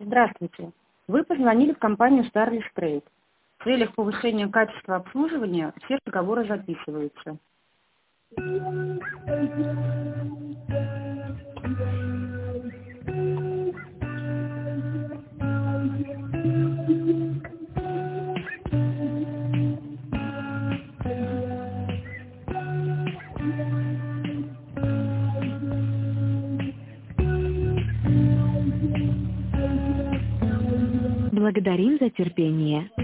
Здравствуйте. Вы позвонили в компанию Starlist Trade. В целях повышения качества обслуживания все разговоры записываются. Благодарим за терпение.